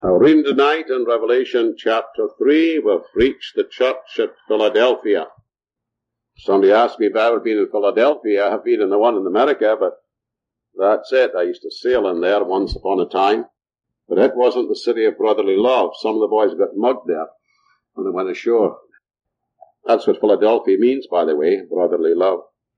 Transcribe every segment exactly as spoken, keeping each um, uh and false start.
Now, reading tonight in Revelation chapter three, we've reached the church at Philadelphia. Somebody asked me if I ever been in Philadelphia. I have been in the one in America, but that's it. I used to sail in there once upon a time. But it wasn't the city of brotherly love. Some of the boys got mugged there when they went ashore. That's what Philadelphia means, by the way, brotherly love.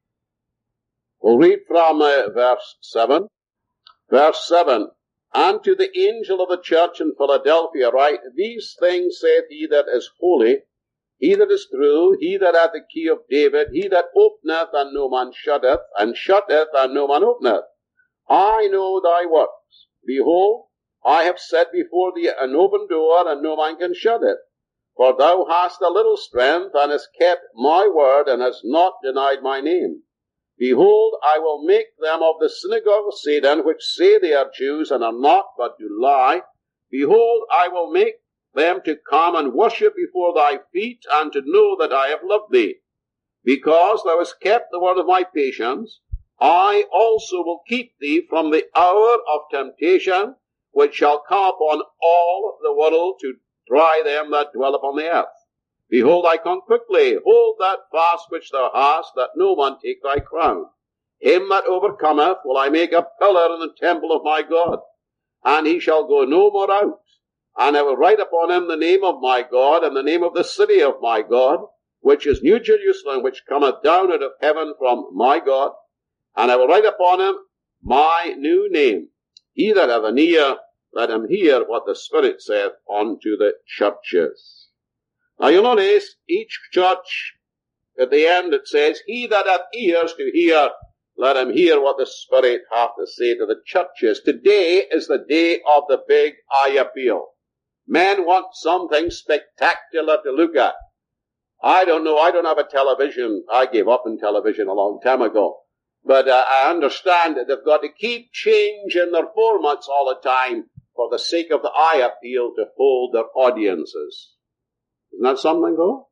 We'll read from uh, verse seven. Verse seven. And to the angel of the church in Philadelphia write, These things saith he that is holy, he that is true, he that hath the key of David, he that openeth and no man shutteth, and shutteth and no man openeth. I know thy works. Behold, I have set before thee an open door, and no man can shut it. For thou hast a little strength, and hast kept my word, and hast not denied my name. Behold, I will make them of the synagogue of Satan, which say they are Jews, and are not, but do lie. Behold, I will make them to come and worship before thy feet, and to know that I have loved thee. Because thou hast kept the word of my patience, I also will keep thee from the hour of temptation, which shall come upon all the world to try them that dwell upon the earth. Behold, I come quickly. Hold that fast which thou hast, that no one take thy crown. Him that overcometh will I make a pillar in the temple of my God, and he shall go no more out. And I will write upon him the name of my God, and the name of the city of my God, which is New Jerusalem, which cometh down out of heaven from my God. And I will write upon him my new name. He that hath an ear, let him hear what the Spirit saith unto the churches. Now you'll notice each church, at the end it says, He that hath ears to hear, let him hear what the Spirit hath to say to the churches. Today is the day of the big eye appeal. Men want something spectacular to look at. I don't know, I don't have a television. I gave up on television a long time ago. But uh, I understand that they've got to keep changing their formats all the time for the sake of the eye appeal to hold their audiences. Isn't that something, though?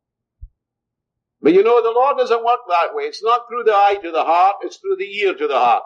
But you know, the Lord doesn't work that way. It's not through the eye to the heart, it's through the ear to the heart.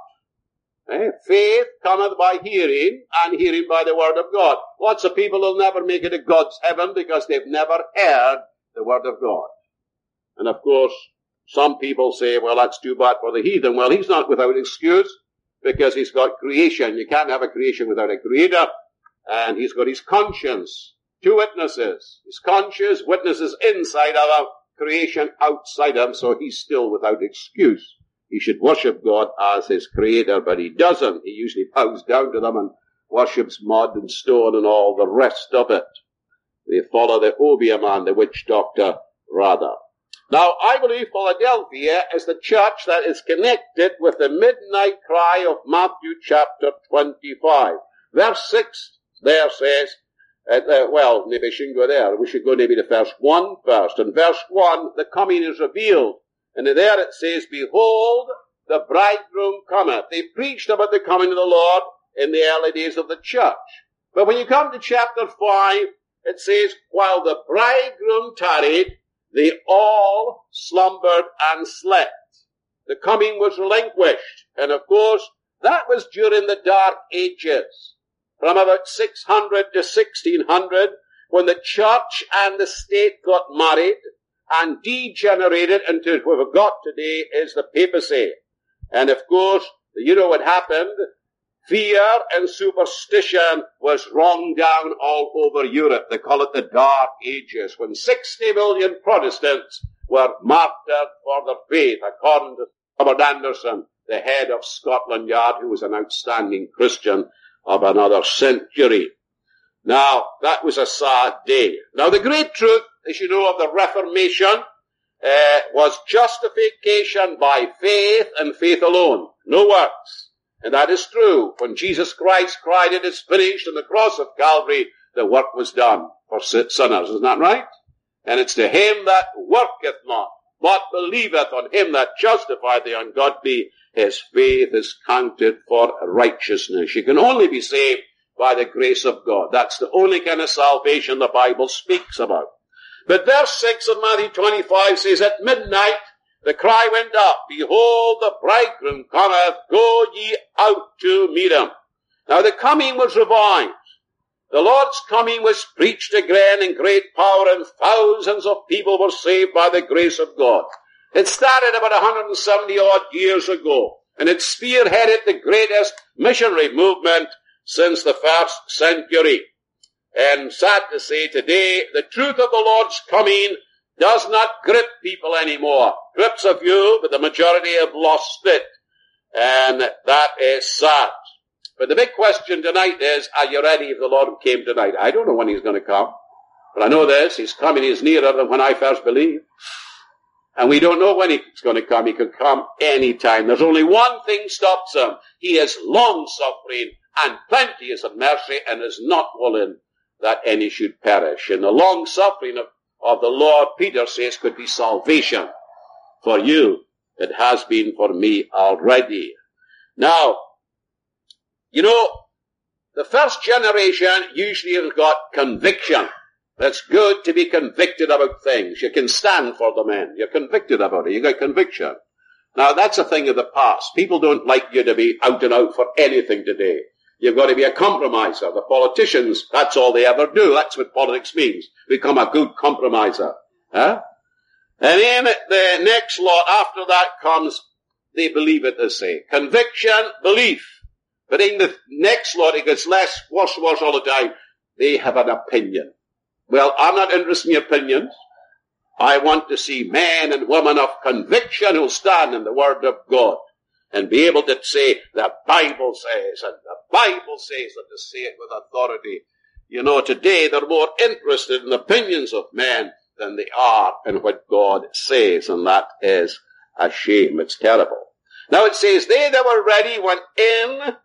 Eh? Faith cometh by hearing, and hearing by the word of God. Lots of people will never make it to God's heaven because they've never heard the word of God. And of course, some people say, well, that's too bad for the heathen. Well, he's not without excuse, because he's got creation. You can't have a creation without a creator. And he's got his conscience. Two witnesses. His conscience, witnesses inside of him, creation outside him, so he's still without excuse. He should worship God as his creator, but he doesn't. He usually bows down to them and worships mud and stone and all the rest of it. They follow the obeah man, the witch doctor, rather. Now, I believe Philadelphia is the church that is connected with the midnight cry of Matthew chapter twenty-five. Verse six there says, Uh, uh, well, maybe I shouldn't go there. We should go maybe to verse one first. In verse one, the coming is revealed. And there it says, Behold, the bridegroom cometh. They preached about the coming of the Lord in the early days of the church. But when you come to chapter five, it says, While the bridegroom tarried, they all slumbered and slept. The coming was relinquished. And of course, that was during the dark ages. From about six hundred to sixteen hundred, when the church and the state got married and degenerated into what we've got today is the papacy. And of course, you know what happened? Fear and superstition was wrung down all over Europe. They call it the Dark Ages, when sixty million Protestants were martyred for their faith, according to Robert Anderson, the head of Scotland Yard, who was an outstanding Christian of another century. Now, that was a sad day. Now, the great truth, as you know, of the Reformation uh, was justification by faith and faith alone, no works. And that is true. When Jesus Christ cried, It is finished, on the cross of Calvary, the work was done for sinners. Isn't that right? And it's to him that worketh not, but believeth on him that justifieth the ungodly, his faith is counted for righteousness. You can only be saved by the grace of God. That's the only kind of salvation the Bible speaks about. But verse six of Matthew twenty-five says, At midnight the cry went up, Behold, the bridegroom cometh, go ye out to meet him. Now the coming was revived. The Lord's coming was preached again in great power, and thousands of people were saved by the grace of God. It started about one hundred seventy odd years ago, and it spearheaded the greatest missionary movement since the first century. And sad to say, today, the truth of the Lord's coming does not grip people anymore. Grips a few, but the majority have lost it. And that is sad. But the big question tonight is, are you ready if the Lord came tonight? I don't know when he's going to come. But I know this, he's coming, he's nearer than when I first believed. And we don't know when he's going to come. He could come any time. There's only one thing stops him. He is long-suffering and plenteous of mercy and is not willing that any should perish. And the long-suffering of, of the Lord, Peter says, could be salvation for you. It has been for me already. Now, you know, the first generation usually has got conviction. It's good to be convicted about things. You can stand for the men. You're convicted about it. You got conviction. Now, that's a thing of the past. People don't like you to be out and out for anything today. You've got to be a compromiser. The politicians, that's all they ever do. That's what politics means. Become a good compromiser. Huh? And then the next lot after that comes, they believe it, they say. Conviction, belief. But in the next lot, it gets less, worse, worse all the time. They have an opinion. Well, I'm not interested in opinions. I want to see men and women of conviction who'll stand in the Word of God and be able to say, the Bible says, and the Bible says, and to say it with authority. You know, today they're more interested in the opinions of men than they are in what God says, and that is a shame. It's terrible. Now it says, they that were ready went in,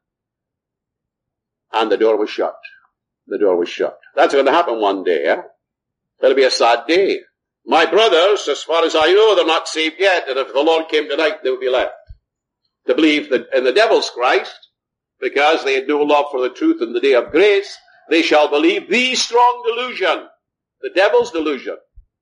and the door was shut. The door was shut. That's going to happen one day, eh? It'll be a sad day. My brothers, as far as I know, they're not saved yet, and if the Lord came tonight, they would be left to believe that in the devil's Christ, because they had no love for the truth in the day of grace. They shall believe the strong delusion, the devil's delusion,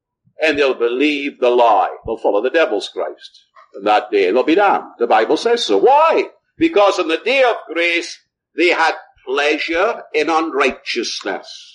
and they'll believe the lie. They'll follow the devil's Christ in that day, and they'll be damned. The Bible says so. Why? Because in the day of grace, they had pleasure in unrighteousness.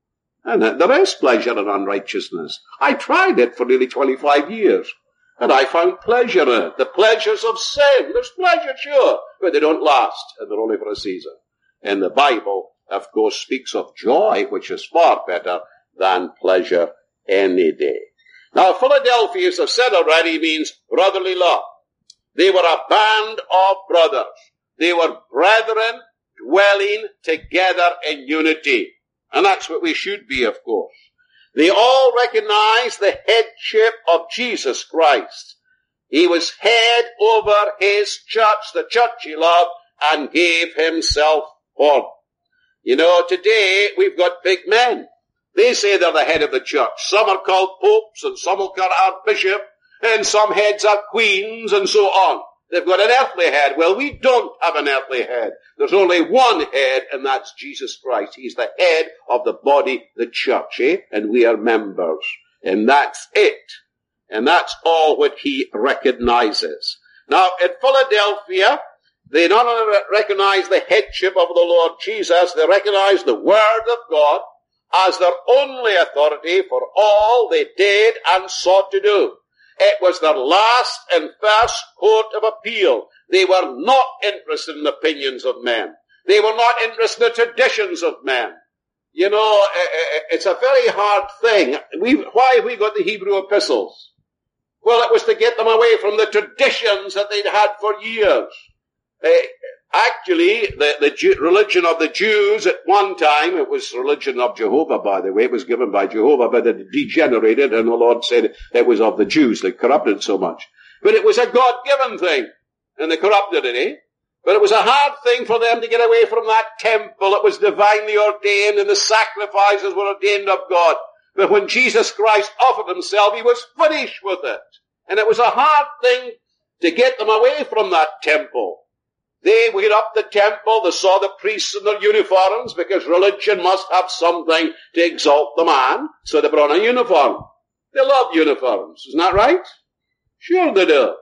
And there is pleasure in unrighteousness. I tried it for nearly twenty-five years, and I found pleasure in it. The pleasures of sin. There's pleasure, sure, but they don't last, and they're only for a season. And the Bible, of course, speaks of joy, which is far better than pleasure any day. Now, Philadelphia, as I've said already, means brotherly love. They were a band of brothers. They were brethren dwelling together in unity. And that's what we should be, of course. They all recognized the headship of Jesus Christ. He was head over his church, the church he loved, and gave himself for. You know, today we've got big men. They say they're the head of the church. Some are called popes, and some are called archbishop, and some heads are queens, and so on. They've got an earthly head. Well, we don't have an earthly head. There's only one head, and that's Jesus Christ. He's the head of the body, the church, eh? And we are members. And that's it. And that's all what he recognizes. Now, in Philadelphia, they not only recognize the headship of the Lord Jesus, they recognize the Word of God as their only authority for all they did and sought to do. It was their last and first court of appeal. They were not interested in the opinions of men. They were not interested in the traditions of men. You know, it's a very hard thing. We, why have we got the Hebrew epistles? Well, it was to get them away from the traditions that they'd had for years. Uh, actually, the, the Jew, religion of the Jews at one time, it was religion of Jehovah, by the way, it was given by Jehovah, but it degenerated, and the Lord said it was of the Jews that corrupted so much. But it was a God-given thing, and they corrupted it, eh? But it was a hard thing for them to get away from that temple. It was divinely ordained, and the sacrifices were ordained of God. But when Jesus Christ offered himself, he was finished with it. And it was a hard thing to get them away from that temple. They went up the temple, they saw the priests in their uniforms, because religion must have something to exalt the man, so they brought a uniform. They love uniforms, isn't that right? Sure they do.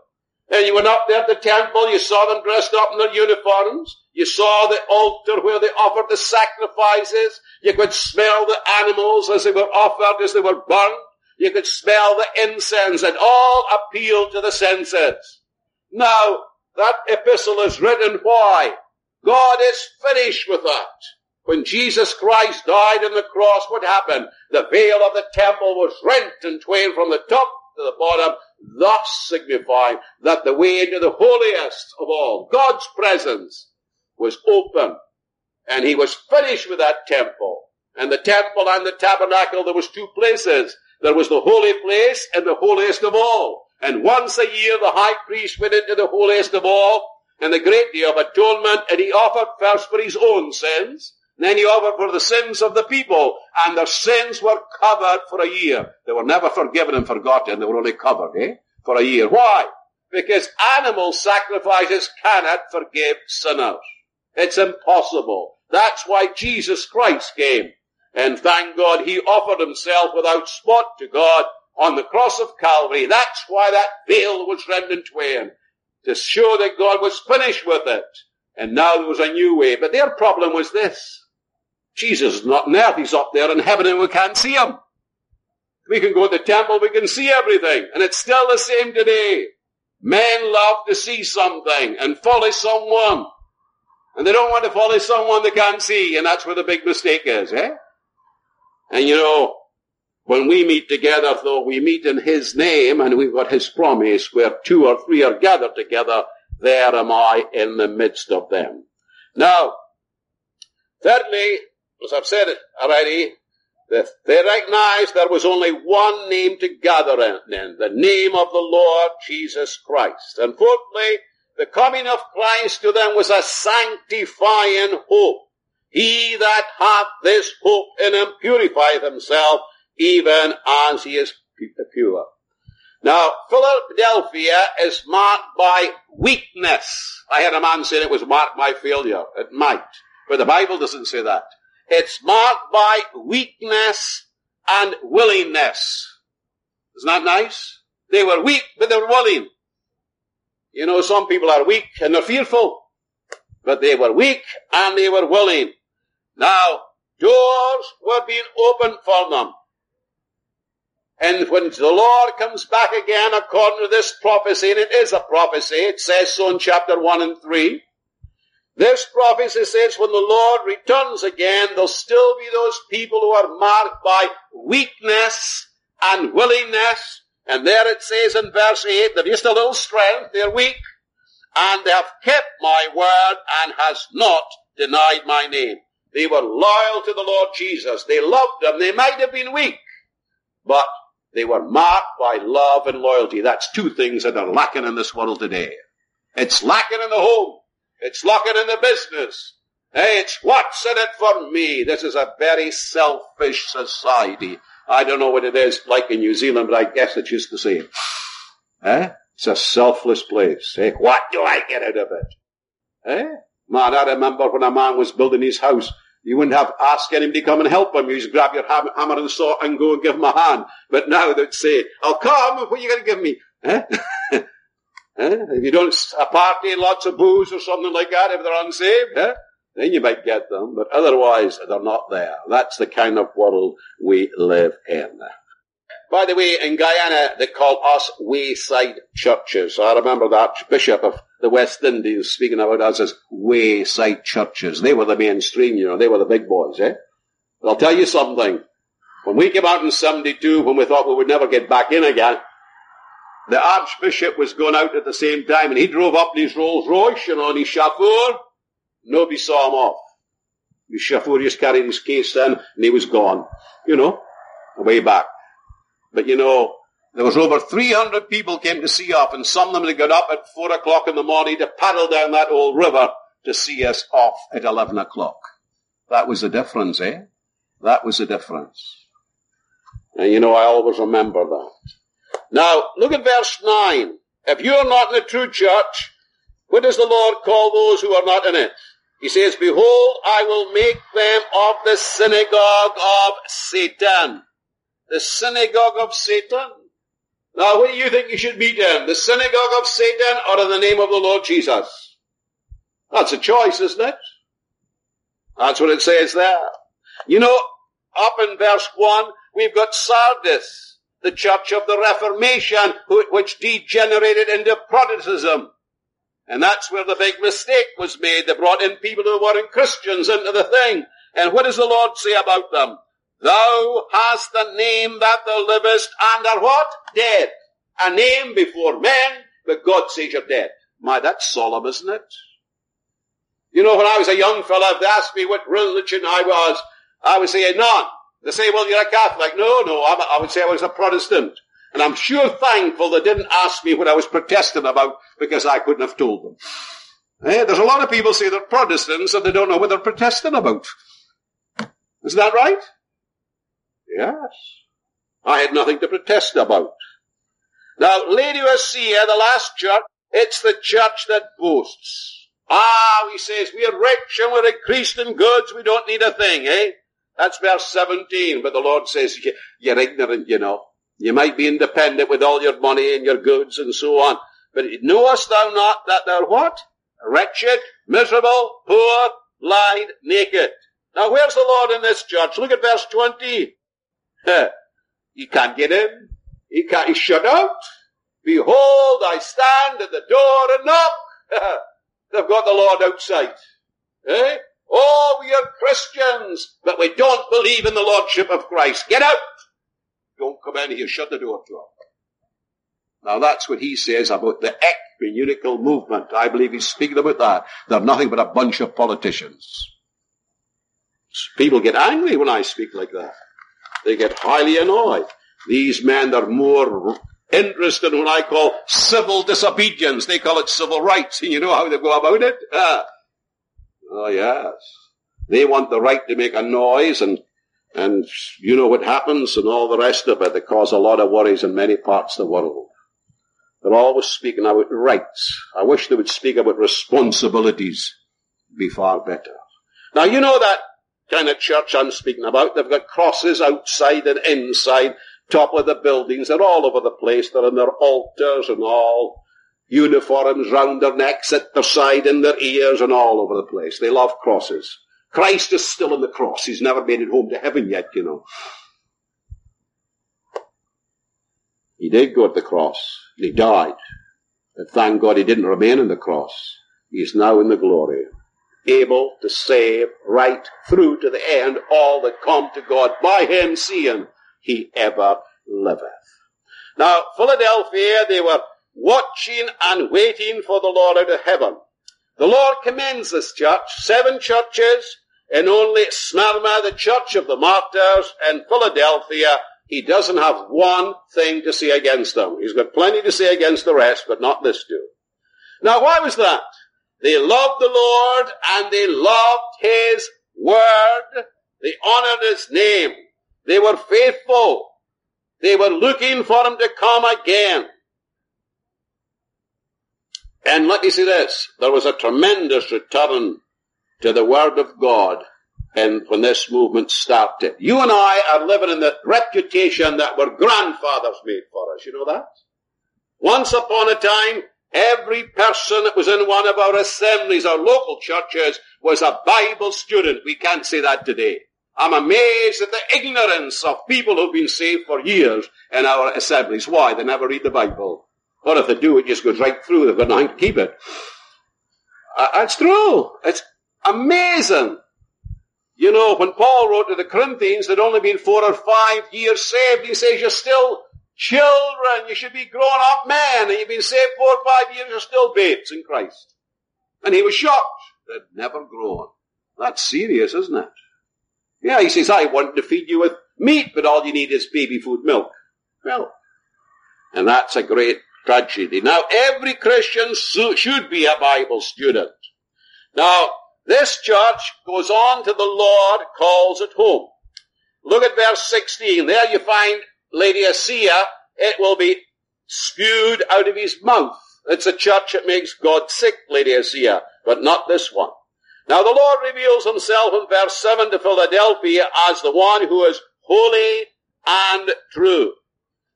And you went up there at the temple, you saw them dressed up in their uniforms. You saw the altar where they offered the sacrifices. You could smell the animals as they were offered, as they were burned. You could smell the incense, and all appealed to the senses. Now, that epistle is written, why? God is finished with that. When Jesus Christ died on the cross, what happened? The veil of the temple was rent in twain from the top to the bottom, thus signifying that the way into the holiest of all, God's presence, was open. And he was finished with that temple. And the temple and the tabernacle, there was two places. There was the holy place and the holiest of all. And once a year the high priest went into the holiest of all, and the great day of atonement, and he offered first for his own sins, and then he offered for the sins of the people, and their sins were covered for a year. They were never forgiven and forgotten, they were only covered, eh? For a year. Why? Because animal sacrifices cannot forgive sinners. It's impossible. That's why Jesus Christ came. And thank God he offered himself without spot to God on the cross of Calvary. That's why that veil was rent in twain, to show that God was finished with it. And now there was a new way. But their problem was this. Jesus is not on earth. He's up there in heaven and we can't see him. We can go to the temple, we can see everything. And it's still the same today. Men love to see something and follow someone. And they don't want to follow someone they can't see. And that's where the big mistake is, eh? And you know, when we meet together, though, we meet in his name, and we've got his promise, where two or three are gathered together, there am I in the midst of them. Now, thirdly, as I've said already, that they recognized there was only one name to gather in, the name of the Lord Jesus Christ. And fourthly, the coming of Christ to them was a sanctifying hope. He that hath this hope in him purifieth himself, even as he is pure. Now, Philadelphia is marked by weakness. I had a man say it was marked by failure. It might, but the Bible doesn't say that. It's marked by weakness and willingness. Isn't that nice? They were weak, but they were willing. You know, some people are weak and they're fearful, but they were weak and they were willing. Now, doors were being opened for them. And when the Lord comes back again, according to this prophecy, and it is a prophecy, it says so in chapter one and three, this prophecy says when the Lord returns again, there'll still be those people who are marked by weakness and willingness. And there it says in verse eight, they've just a little strength, they're weak, and they have kept my word and has not denied my name. They were loyal to the Lord Jesus. They loved him. They might have been weak, but they were marked by love and loyalty. That's two things that are lacking in this world today. It's lacking in the home. It's lacking in the business. Hey, it's what's in it for me. This is a very selfish society. I don't know what it is like in New Zealand, but I guess it's just the same. Eh? It's a selfless place. Eh? What do I get out of it? Eh? Man, I remember when a man was building his house, you wouldn't have asked anybody to come and help him. You just grab your hammer and saw and go and give him a hand. But now they'd say, I'll come, what are you going to give me? Eh? eh? If you don't, a party and lots of booze or something like that, if they're unsaved, eh? Then you might get them. But otherwise, they're not there. That's the kind of world we live in. By the way, in Guyana, they call us wayside churches. I remember the Archbishop of the West Indies speaking about us as wayside churches. They were the mainstream, you know. They were the big boys, eh? But I'll tell you something. When we came out in seventy-two, when we thought we would never get back in again, the Archbishop was going out at the same time, and he drove up in his Rolls Royce, you know, and his chauffeur. Nobody saw him off. His chauffeur just carried his case in, and he was gone, you know, way back. But you know, there was over three hundred people came to see off, and some of them had got up at four o'clock in the morning to paddle down that old river to see us off at eleven o'clock. That was the difference, eh? That was the difference. And you know, I always remember that. Now, look at verse nine. If you're not in the true church, what does the Lord call those who are not in it? He says, behold, I will make them of the synagogue of Satan. The synagogue of Satan. Now, what do you think you should meet in? The synagogue of Satan or in the name of the Lord Jesus? That's a choice, isn't it? That's what it says there. You know, up in verse one, we've got Sardis, the church of the Reformation, which degenerated into Protestantism. And that's where the big mistake was made. They brought in people who weren't Christians into the thing. And what does the Lord say about them? Thou hast a name that thou livest and are what? Dead. A name before men, but God says you're dead. My, that's solemn, isn't it? You know, when I was a young fella, if they asked me what religion I was, I would say none. They say, well, you're a Catholic. No, no, I would say I was a Protestant. And I'm sure thankful they didn't ask me what I was protesting about, because I couldn't have told them. Eh, there's a lot of people say they're Protestants and they don't know what they're protesting about. Isn't that right? Yes. I had nothing to protest about. Now, Laodicea, the last church, it's the church that boasts. Ah, he says, we are rich and we're increased in goods, we don't need a thing, eh? That's verse seventeen, but the Lord says, you're ignorant, you know. You might be independent with all your money and your goods and so on, but knowest thou not that thou what? Wretched, miserable, poor, blind, naked. Now, where's the Lord in this church? Look at verse twenty. He can't get in. He can't, he's shut out. Behold, I stand at the door and knock. They've got the Lord outside. Eh? Oh, we are Christians, but we don't believe in the Lordship of Christ. Get out. Don't come in here. Shut the door to him. Now, that's what he says about the ecumenical movement. I believe he's speaking about that. They're nothing but a bunch of politicians. People get angry when I speak like that. They get highly annoyed. These men are more interested in what I call civil disobedience. They call it civil rights. And you know how they go about it? Ah. Oh, yes. They want the right to make a noise, and and you know what happens and all the rest of it. They cause a lot of worries in many parts of the world. They're always speaking about rights. I wish they would speak about responsibilities. It'd be far better. Now, you know that kind of church I'm speaking about. They've got crosses outside and inside, top of the buildings. They're all over the place. They're in their altars and all. Uniforms round their necks, at their side, in their ears, and all over the place. They love crosses. Christ is still on the cross. He's never made it home to heaven yet, you know. He did go to the cross. He died. But thank God he didn't remain on the cross. He is now in the glory, able to save right through to the end all that come to God by him, seeing he ever liveth. Now, Philadelphia, they were watching and waiting for the Lord out of heaven. The Lord commends this church, seven churches, and only Smyrna, the church of the martyrs, and Philadelphia, he doesn't have one thing to say against them. He's got plenty to say against the rest, but not this two. Now, why was that? They loved the Lord, and they loved his word. They honored his name. They were faithful. They were looking for him to come again. And let me say this, there was a tremendous return to the Word of God and when this movement started. You and I are living in the reputation that our grandfathers made for us. You know that? Once upon a time, every person that was in one of our assemblies, our local churches, was a Bible student. We can't say that today. I'm amazed at the ignorance of people who've been saved for years in our assemblies. Why? They never read the Bible. Or if they do, it just goes right through. They've got nothing to keep it. Uh, it's true. It's amazing. You know, when Paul wrote to the Corinthians, they'd only been four or five years saved. He says, you're still children. You should be grown-up men. And you've been saved four or five years. You're still babes in Christ. And he was shocked. They'd never grown. That's serious, isn't it? Yeah, he says, I want to feed you with meat, but all you need is baby food milk. Well, and that's a great tragedy. Now, every Christian should be a Bible student. Now, this church goes on to the Lord calls it home. Look at verse sixteen. There you find Laodicea. It will be spewed out of his mouth. It's a church that makes God sick, Laodicea, but not this one. Now, the Lord reveals himself in verse seven to Philadelphia as the one who is holy and true.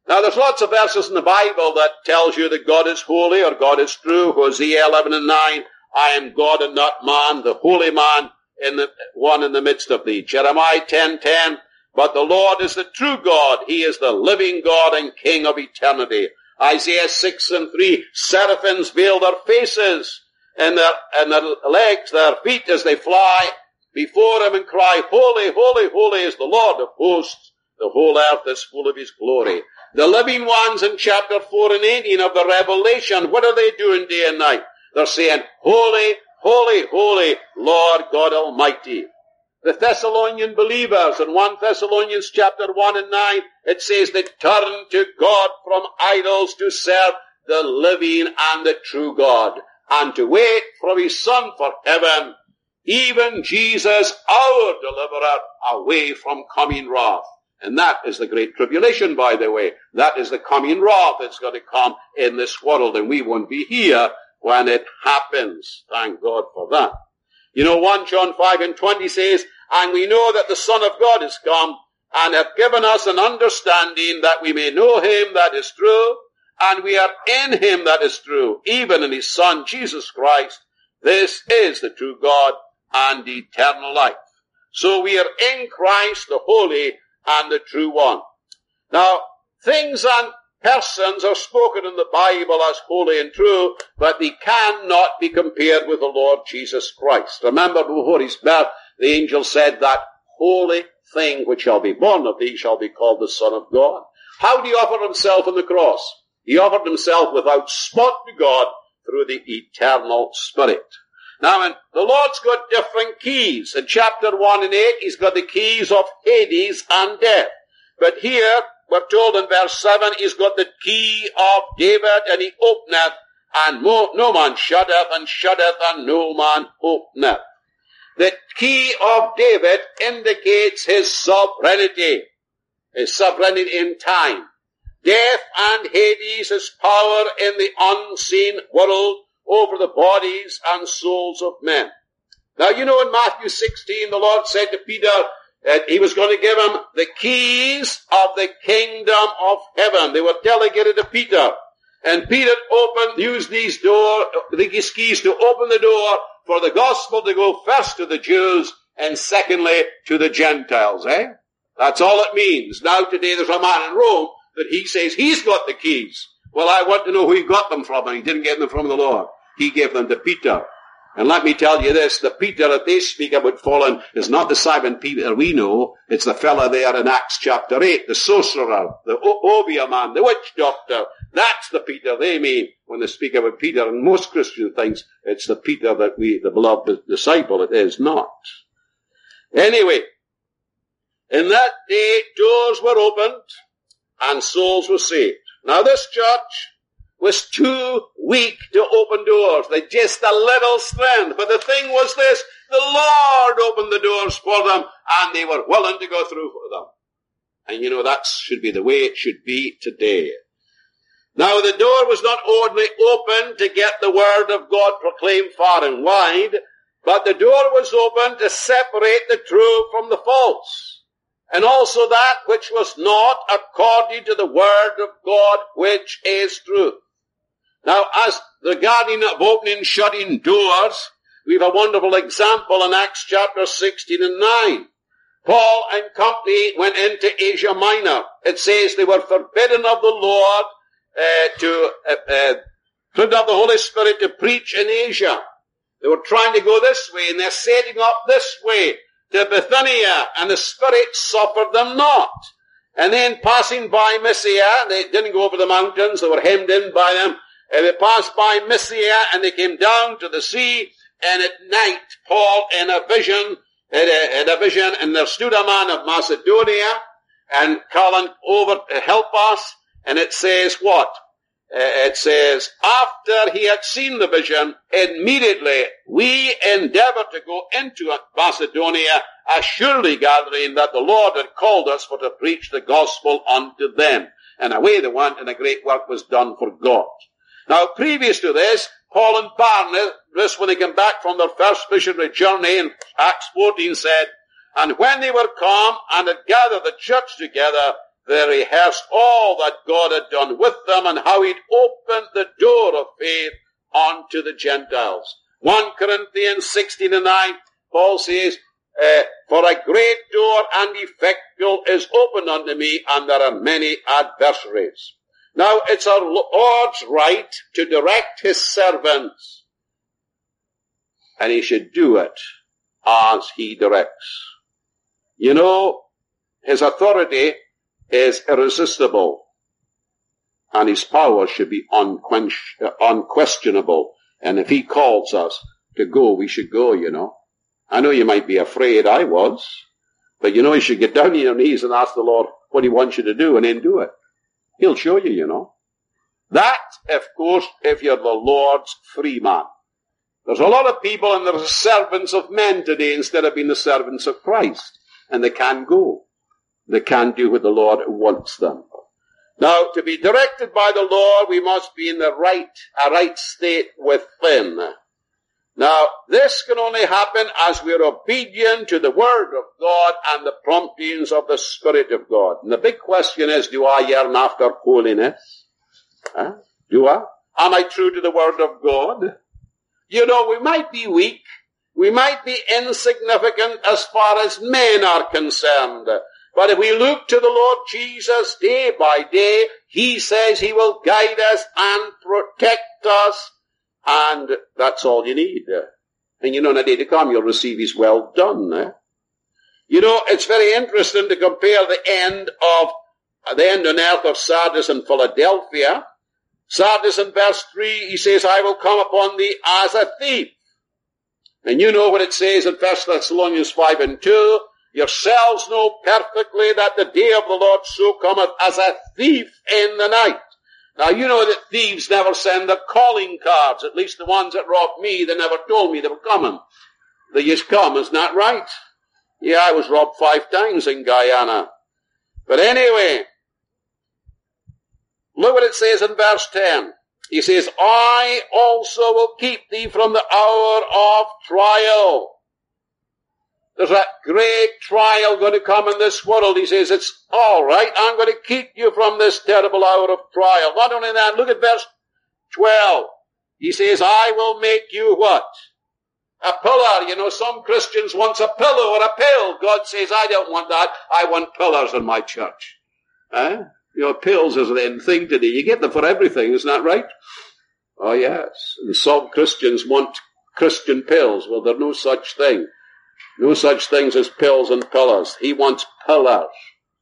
Now there's lots of verses in the Bible that tells you that God is holy or God is true. Hosea eleven and nine, I am God and not man, the holy man in the one in the midst of thee. Jeremiah ten ten, but the Lord is the true God. He is the living God and King of eternity. Isaiah six and three, seraphims veil their faces and their, and their legs, their feet as they fly before him and cry, holy, holy, holy is the Lord of hosts. The whole earth is full of his glory. The living ones in chapter four and eighteen of the Revelation, what are they doing day and night? They're saying, holy, holy, holy, Lord God Almighty. The Thessalonian believers in First Thessalonians chapter one and nine, it says they turn to God from idols to serve the living and the true God, and to wait for his Son for heaven, even Jesus, our deliverer, away from coming wrath. And that is the great tribulation, by the way. That is the coming wrath that's going to come in this world, and we won't be here when it happens. Thank God for that. You know, First John five and twenty says, and we know that the Son of God is come, and hath given us an understanding that we may know him that is true, and we are in him that is true, even in his Son, Jesus Christ. This is the true God and eternal life. So we are in Christ, the Holy and the True One. Now, things and persons are spoken in the Bible as holy and true, but they cannot be compared with the Lord Jesus Christ. Remember, before his birth, the angel said that holy thing which shall be born of thee shall be called the Son of God. How did he offer himself on the cross? He offered himself without spot to God through the eternal Spirit. Now, and the Lord's got different keys. In chapter one and eight, he's got the keys of Hades and death. But here, we're told in verse seven, he's got the key of David, and he openeth, and no man shutteth, and shutteth, and no man openeth. The key of David indicates his sovereignty, his sovereignty in time. Death and Hades, his power in the unseen world over the bodies and souls of men. Now, you know, in Matthew sixteen, the Lord said to Peter that he was going to give him the keys of the kingdom of heaven. They were delegated to Peter. And Peter opened, used these door, these keys to open the door for the gospel to go first to the Jews and secondly to the Gentiles, eh? That's all it means. Now today there's a man in Rome that he says he's got the keys. Well, I want to know who he got them from, and he didn't get them from the Lord. He gave them to Peter. And let me tell you this, the Peter that they speak about fallen is not the Simon Peter we know. It's the fella there in Acts chapter eight, the sorcerer, the obeah man, the witch doctor. That's the Peter they mean when they speak about Peter. And most Christian thinks it's the Peter that we, the beloved disciple. It is not. Anyway, in that day, doors were opened and souls were saved. Now this church was too weak to open doors. They just a little strength. But the thing was this, the Lord opened the doors for them, and they were willing to go through for them. And you know, that should be the way it should be today. Now the door was not only open to get the word of God proclaimed far and wide, but the door was open to separate the true from the false. And also that which was not according to the word of God, which is truth. Now, as regarding of opening and shutting doors, we have a wonderful example in Acts chapter sixteen and nine. Paul and company went into Asia Minor. It says they were forbidden of the Lord uh, to, uh, uh, forbidden of the Holy Spirit to preach in Asia. They were trying to go this way, and they're setting up this way to Bithynia, and the Spirit suffered them not. And then passing by Mysia, they didn't go over the mountains, they were hemmed in by them, and they passed by Mysia, and they came down to the sea, and at night, Paul, in a vision, in a, in a vision, and there stood a man of Macedonia, and calling over to help us, and it says what? Uh, it says, after he had seen the vision, immediately we endeavored to go into Macedonia, assuredly gathering that the Lord had called us for to preach the gospel unto them. And away they went, and a great work was done for God. Now, previous to this, Paul and Barnabas, when they came back from their first missionary journey in Acts fourteen, said, and when they were come and had gathered the church together, they rehearsed all that God had done with them and how he'd opened the door of faith unto the Gentiles. First Corinthians sixteen and nine, Paul says, uh, for a great door and effectual is opened unto me, and there are many adversaries. Now, it's our Lord's right to direct his servants, and he should do it as he directs. You know, his authority is irresistible, and his power should be unquench- uh, unquestionable. And if he calls us to go, we should go, you know. I know you might be afraid, I was, but you know you should get down on your knees and ask the Lord what he wants you to do, and then do it. He'll show you, you know. That, of course, if you're the Lord's free man. There's a lot of people, and they're servants of men today instead of being the servants of Christ. And they can't go. They can't do what the Lord wants them. Now, to be directed by the Lord, we must be in the right, a right state within. Now, this can only happen as we're obedient to the Word of God and the promptings of the Spirit of God. And the big question is, do I yearn after holiness? Huh? Do I? Am I true to the Word of God? You know, we might be weak. We might be insignificant as far as men are concerned. But if we look to the Lord Jesus day by day, he says he will guide us and protect us. And that's all you need. And you know, in a day to come, you'll receive his well done. Eh? You know, it's very interesting to compare the end of, the end on earth of Sardis and Philadelphia. Sardis in verse three, he says, I will come upon thee as a thief. And you know what it says in First Thessalonians five and two, yourselves know perfectly that the day of the Lord so cometh as a thief in the night. Now, you know that thieves never send their calling cards. At least the ones that robbed me, they never told me they were coming. They just come, isn't that right? Yeah, I was robbed five times in Guyana. But anyway, look what it says in verse ten. He says, I also will keep thee from the hour of trial. There's a great trial going to come in this world. He says, it's all right. I'm going to keep you from this terrible hour of trial. Not only that, look at verse twelve. He says, I will make you what? A pillar. You know, some Christians want a pillow or a pill. God says, I don't want that. I want pillars in my church. Eh? You know, pills is the end thing today. You get them for everything, isn't that right? Oh, yes. And some Christians want Christian pills. Well, there's no such thing. No such things as pills and pillars. He wants pillars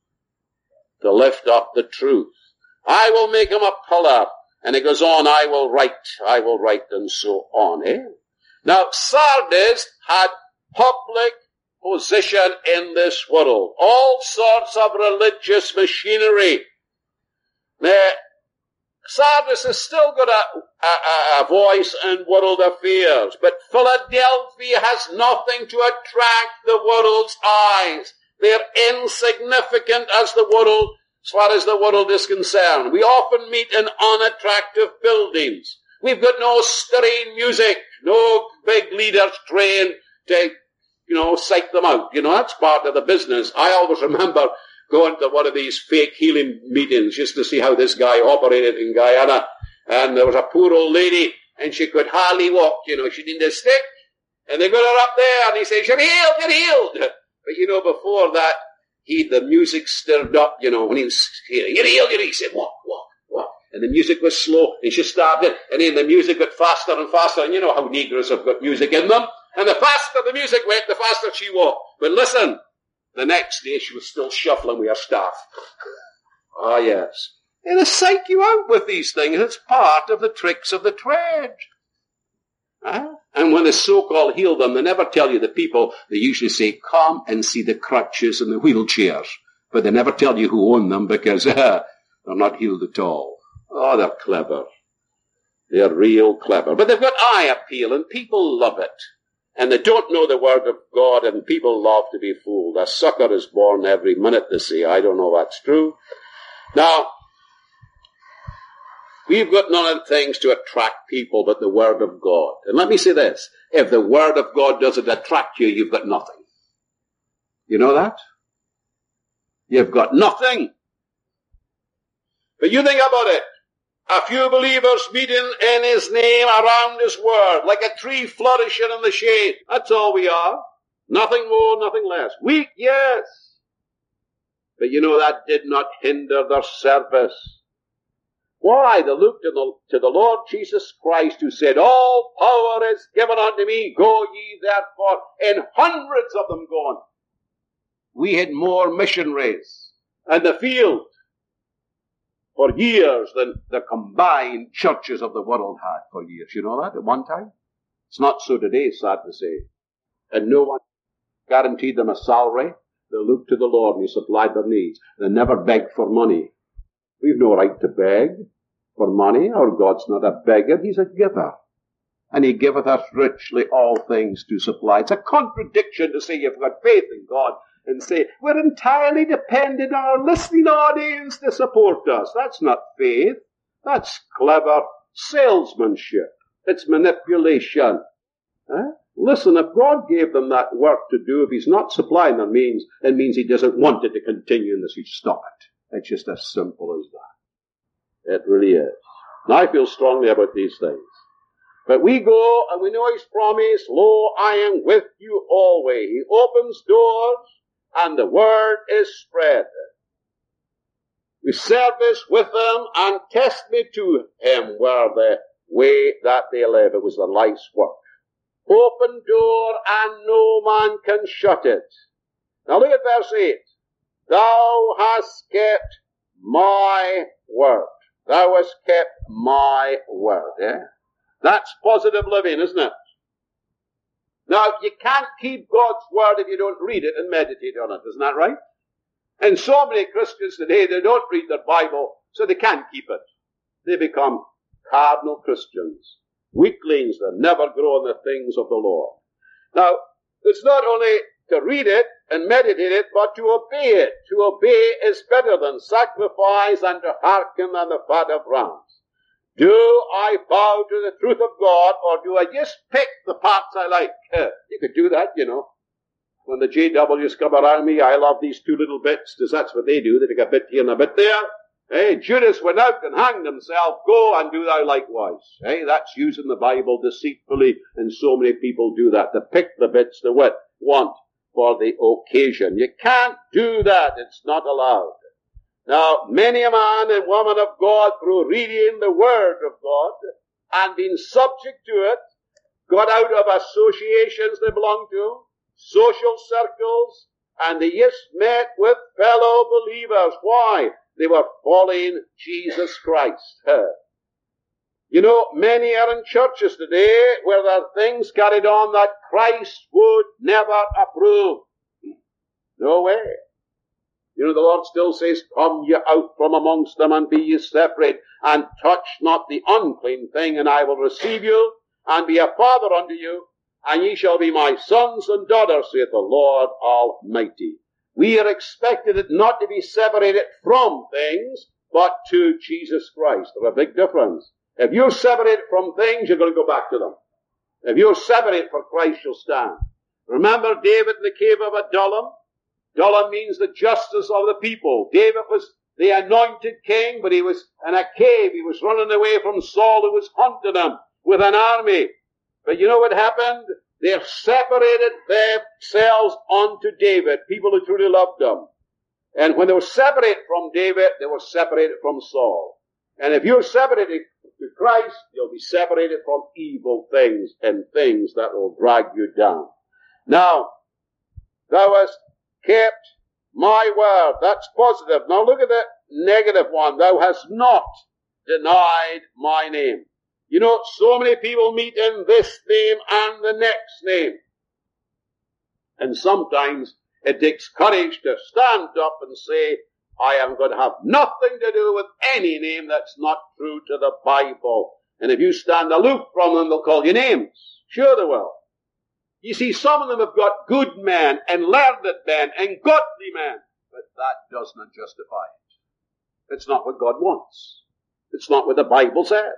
to lift up the truth. I will make him a pillar. And it goes on, I will write, I will write, and so on. Eh? Now, Sardis had public position in this world. All sorts of religious machinery. Now, Sardis has still got a, a, a voice in world affairs, but Philadelphia has nothing to attract the world's eyes. They're insignificant as the world, as far as the world is concerned. We often meet in unattractive buildings. We've got no stirring music, no big leaders trained to, you know, psych them out. You know, that's part of the business. I always remember going to one of these fake healing meetings just to see how this guy operated in Guyana. And there was a poor old lady, and she could hardly walk, you know. She needed a stick, and they got her up there, and he says, you're healed, you're healed. But, you know, before that, he, the music stirred up, you know, when he was healing. You're healed, you're healed. He said, walk, walk, walk. And the music was slow, and she started, and then the music got faster and faster, and you know how Negroes have got music in them. And the faster the music went, the faster she walked. But listen, the next day she was still shuffling with her staff. Ah, yes. And they psych you out with these things. It's part of the tricks of the trade. Huh? And when they so-called heal them, they never tell you the people. They usually say, come and see the crutches and the wheelchairs. But they never tell you who own them because uh, they're not healed at all. Oh, they're clever. They're real clever. But they've got eye appeal, and people love it. And they don't know the word of God, and people love to be fooled. A sucker is born every minute, they say. I don't know if that's true. Now, we've got none of the things to attract people but the word of God. And let me say this. If the word of God doesn't attract you, you've got nothing. You know that? You've got nothing. But you think about it. A few believers meeting in his name around his word, like a tree flourishing in the shade. That's all we are. Nothing more, nothing less. Weak, yes. But you know, that did not hinder their service. Why? They looked to the, to the Lord Jesus Christ, who said, all power is given unto me. Go ye therefore. And hundreds of them going. We had more missionaries in the field for years than the combined churches of the world had for years. You know that at one time? It's not so today, sad to say. And no one guaranteed them a salary. They looked to the Lord and he supplied their needs. They never begged for money. We've no right to beg for money. Our God's not a beggar, he's a giver. And he giveth us richly all things to supply. It's a contradiction to say you've got faith in God and say, we're entirely dependent on our listening audience to support us. That's not faith. That's clever salesmanship. It's manipulation. Huh? Listen, if God gave them that work to do, if he's not supplying their means, it means he doesn't want it to continue and he should stop it. It's just as simple as that. It really is. And I feel strongly about these things. But we go and we know his promise, lo, I am with you always. He opens doors and the word is spread. We service with them and test me to him where the way that they live. It was the life's work. Open door and no man can shut it. Now look at verse eight. Thou hast kept my word. Thou hast kept my word. Yeah? That's positive living, isn't it? Now, you can't keep God's word if you don't read it and meditate on it. Isn't that right? And so many Christians today, they don't read their Bible, so they can't keep it. They become cardinal Christians. Weaklings that never grow in the things of the Lord. Now, it's not only to read it and meditate it, but to obey it. To obey is better than sacrifice and to hearken than the fat of rams. Do I bow to the truth of God, or do I just pick the parts I like? You could do that, you know. When the J Ws come around me, I love these two little bits, because that's what they do. They take a bit here and a bit there. Hey, Judas went out and hanged himself. Go and do thou likewise. Hey, that's using the Bible deceitfully, and so many people do that. They pick the bits they want for the occasion. You can't do that. It's not allowed. Now, many a man and woman of God, through reading the Word of God and being subject to it, got out of associations they belong to, social circles, and they just met with fellow believers. Why? They were following Jesus Christ. You know, many are in churches today where there are things carried on that Christ would never approve. No way. You know, the Lord still says, come ye out from amongst them and be ye separate, and touch not the unclean thing, and I will receive you, and be a father unto you, and ye shall be my sons and daughters, saith the Lord Almighty. We are expected not to be separated from things, but to Jesus Christ. There's a big difference. If you're separated from things, you're going to go back to them. If you're separated for Christ, you'll stand. Remember David in the cave of Adullam? Adullam means the justice of the people. David was the anointed king, but he was in a cave. He was running away from Saul, who was hunting him with an army. But you know what happened? They separated themselves unto David, people who truly loved him. And when they were separated from David, they were separated from Saul. And if you're separated to Christ, you'll be separated from evil things and things that will drag you down. Now, thou hast kept my word. That's positive. Now look at the negative one. Thou hast not denied my name. You know, so many people meet in this name and the next name. And sometimes it takes courage to stand up and say, I am going to have nothing to do with any name that's not true to the Bible. And if you stand aloof from them, they'll call you names. Sure they will. You see, some of them have got good men and learned men and godly men. But that does not justify it. It's not what God wants. It's not what the Bible says.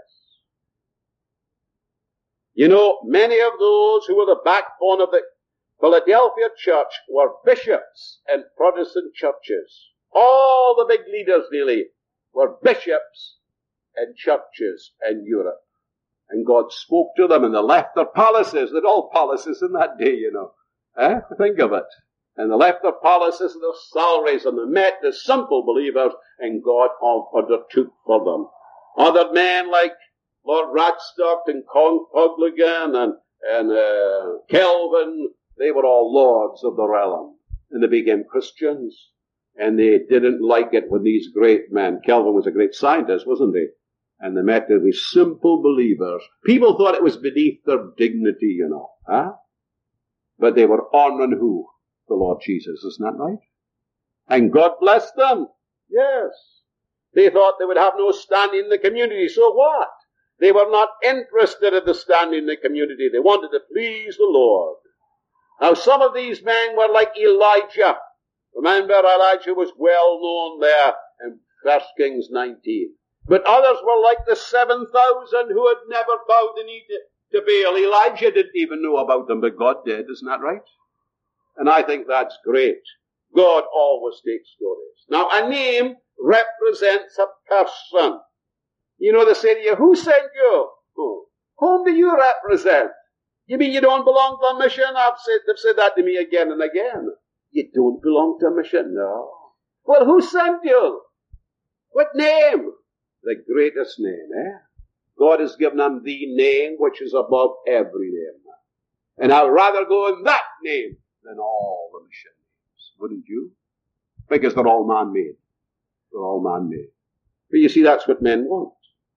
You know, many of those who were the backbone of the Philadelphia church were bishops in Protestant churches. All the big leaders nearly were bishops in churches in Europe. And God spoke to them and they left their palaces. They're all palaces in that day, you know. Eh? Think of it. And they left their palaces and their salaries and they met the simple believers and God undertook for them. Other men like Lord Radstock and Coglegan and, and uh, Kelvin, they were all lords of the realm. And they became Christians. And they didn't like it when these great men, Kelvin was a great scientist, wasn't he? And they met these simple believers. People thought it was beneath their dignity, you know. Huh? But they were honoring who? The Lord Jesus, isn't that right? And God blessed them. Yes. They thought they would have no standing in the community. So what? They were not interested in the standing in the community. They wanted to please the Lord. Now some of these men were like Elijah. Remember, Elijah was well known there in First Kings nineteen. But others were like the seven thousand who had never bowed the knee to, to Baal. Elijah didn't even know about them, but God did. Isn't that right? And I think that's great. God always takes stories. Now, a name represents a person. You know, they say to you, who sent you? Who? Whom do you represent? You mean you don't belong to a mission? I've said, they've said that to me again and again. You don't belong to a mission? No. Well, who sent you? What name? The greatest name, eh? God has given them the name which is above every name. And I'd rather go in that name than all the mission names. Wouldn't you? Because they're all man-made. They're all man-made. But you see, that's what men want.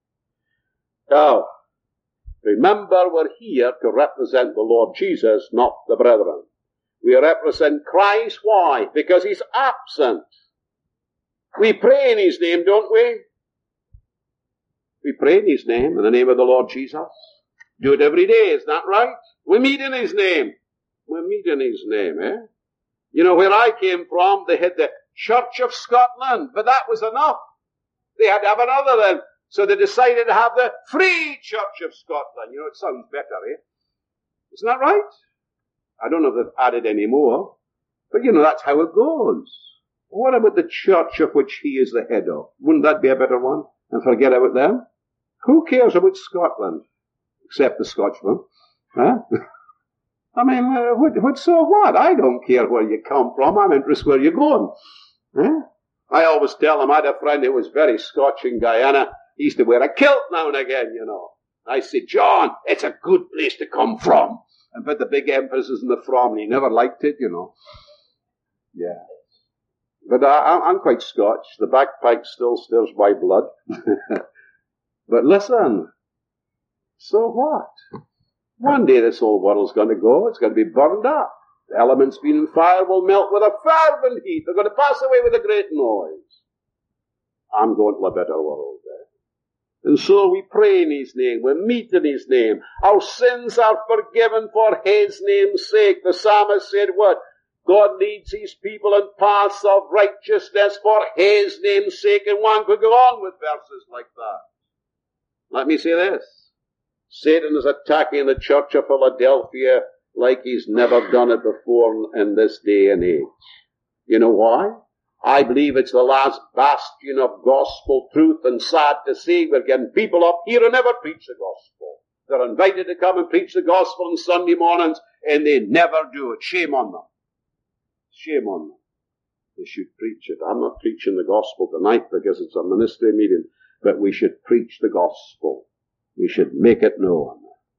Now, remember, we're here to represent the Lord Jesus, not the brethren. We represent Christ. Why? Because he's absent. We pray in his name, don't we? We pray in his name, in the name of the Lord Jesus. Do it every day, is that right? We meet in his name. We meet in his name, eh? You know, where I came from, they had the Church of Scotland, but that was enough. They had to have another then. So they decided to have the Free Church of Scotland. You know, it sounds better, eh? Isn't that right? I don't know if they've added any more. But, you know, that's how it goes. What about the church of which he is the head of? Wouldn't that be a better one? And forget about them? Who cares about Scotland? Except the Scotchmen. Huh? I mean, uh, what, what, so what? I don't care where you come from. I'm interested where you're going. Huh? I always tell them, I had a friend who was very Scotch in Guyana. He used to wear a kilt now and again, you know. I said, John, it's a good place to come from. And put the big emphasis in the from, and he never liked it, you know. Yeah. But I, I'm quite Scotch. The bagpipe still stirs my blood. But listen, so what? One day this whole world's going to go. It's going to be burned up. The elements being in fire will melt with a fervent heat. They're going to pass away with a great noise. I'm going to a better world there. And so we pray in his name. We meet in his name. Our sins are forgiven for his name's sake. The psalmist said what? God leads his people in paths of righteousness for his name's sake. And one could go on with verses like that. Let me say this. Satan is attacking the church of Philadelphia like he's never done it before in this day and age. You know why? I believe it's the last bastion of gospel truth, and sad to say, we're getting people up here who never preach the gospel. They're invited to come and preach the gospel on Sunday mornings, and they never do it. Shame on them. Shame on them. They should preach it. I'm not preaching the gospel tonight because it's a ministry meeting, but we should preach the gospel. We should make it known.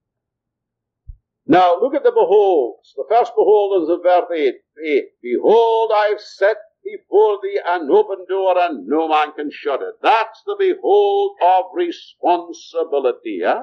Now, look at the beholds. The first behold is in verse eight. eight. Behold, I've set before thee an open door, and no man can shut it. That's the behold of responsibility. Eh?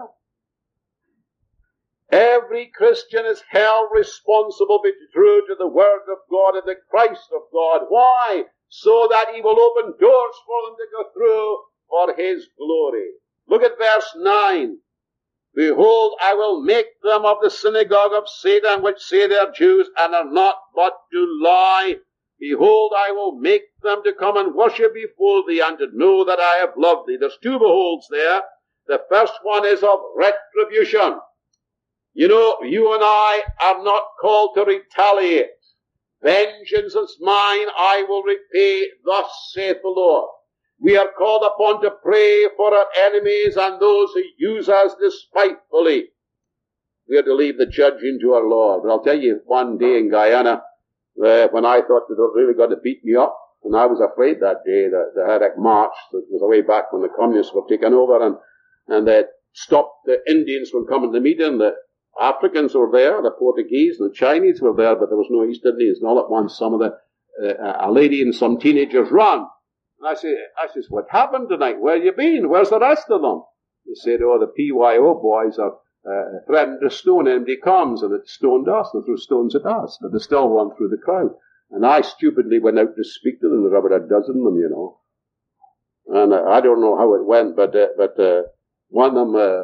Every Christian is held responsible to be true to the Word of God and the Christ of God. Why? So that he will open doors for them to go through for his glory. Look at verse nine. Behold, I will make them of the synagogue of Satan, which say they are Jews, and are not, but do lie. Behold, I will make them to come and worship before thee, and to know that I have loved thee. There's two beholds there. The first one is of retribution. You know, you and I are not called to retaliate. Vengeance is mine, I will repay, thus saith the Lord. We are called upon to pray for our enemies and those who use us despitefully. We are to leave the judging to our Lord. But I'll tell you, one day in Guyana, uh, when I thought they were really going to beat me up, and I was afraid that day, the, the Herrick March, that was way back when the communists were taken over, and, and they stopped the Indians from coming to the meeting. The Africans were there, the Portuguese and the Chinese were there, but there was no East Indians. And all at once, some of the, uh, a lady and some teenagers run. And I say, I says, what happened tonight? Where you been? Where's the rest of them? They said, oh, the P Y O boys are uh, threatened to stone anybody comes, and it stoned us. They threw stones at us, but they still run through the crowd. And I stupidly went out to speak to them. There were about a dozen of them, you know. And uh, I don't know how it went, but uh, but uh, one of them, uh,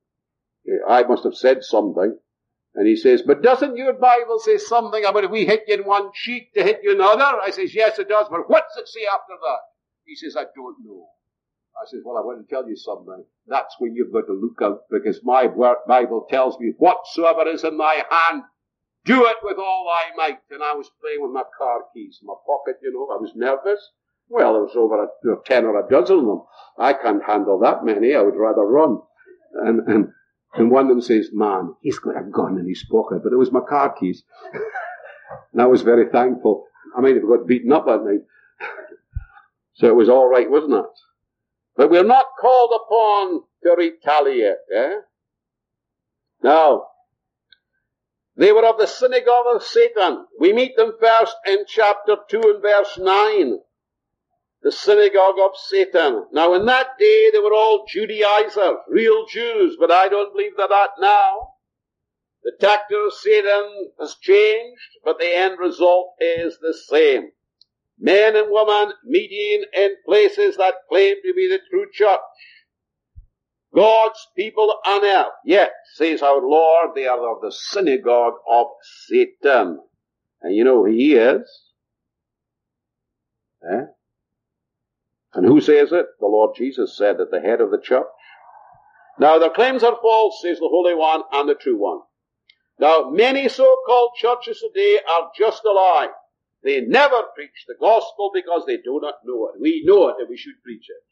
I must have said something. And he says, but doesn't your Bible say something about if we hit you in one cheek to hit you in the other? I says, yes, it does, but what's it say after that? He says, I don't know. I says, well, I want to tell you something. That's when you've got to look out, because my Bible tells me, whatsoever is in thy hand, do it with all thy might. And I was playing with my car keys in my pocket, you know. I was nervous. Well, there was over a, ten or a dozen of them. I can't handle that many. I would rather run. And, and, and one of them says, man, he's got a gun in his pocket. But it was my car keys. And I was very thankful. I might have got beaten up that night. So it was all right, wasn't it? But we're not called upon to retaliate, eh? Now, they were of the synagogue of Satan. We meet them first in chapter two and verse nine. The synagogue of Satan. Now, in that day, they were all Judaizers, real Jews, but I don't believe they're that now. The tactic of Satan has changed, but the end result is the same. Men and women meeting in places that claim to be the true church. God's people on earth. Yet, says our Lord, they are of the synagogue of Satan. And you know who he is? Eh? And who says it? The Lord Jesus said at the head of the church. Now, their claims are false, says the Holy One and the True One. Now, many so-called churches today are just a lie. They never preach the gospel because they do not know it. We know it and we should preach it.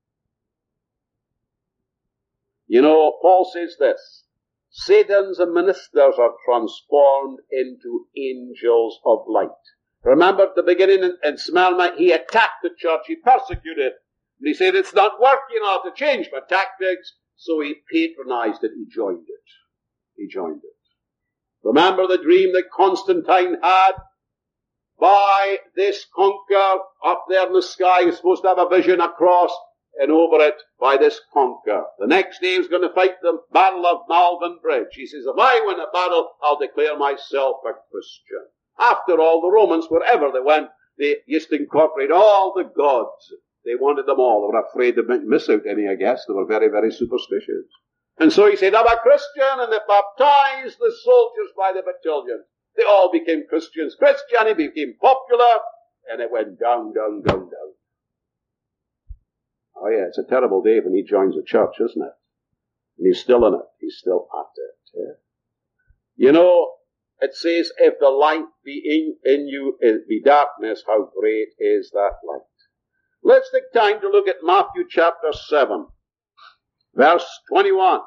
You know, Paul says this, Satan's ministers are transformed into angels of light. Remember at the beginning in, in Smyrna, he attacked the church, he persecuted, and he said it's not working out to change my tactics, so he patronized it, he joined it. He joined it. Remember the dream that Constantine had? By this conqueror up there in the sky, he's supposed to have a vision across, and over it, by this conqueror. The next day he was going to fight the Battle of Malvern Bridge. He says, if I win a battle, I'll declare myself a Christian. After all, the Romans, wherever they went, they used to incorporate all the gods. They wanted them all. They were afraid they might miss out any, I guess. They were very, very superstitious. And so he said, I'm a Christian, and they baptized the soldiers by the battalion. They all became Christians. Christianity became popular, and it went down, down, down, down. Oh yeah, it's a terrible day when he joins a church, isn't it? And he's still in it. He's still at it. Yeah? You know, it says, if the light be in, in you, it be darkness, how great is that light? Let's take time to look at Matthew chapter seven, verse twenty-one.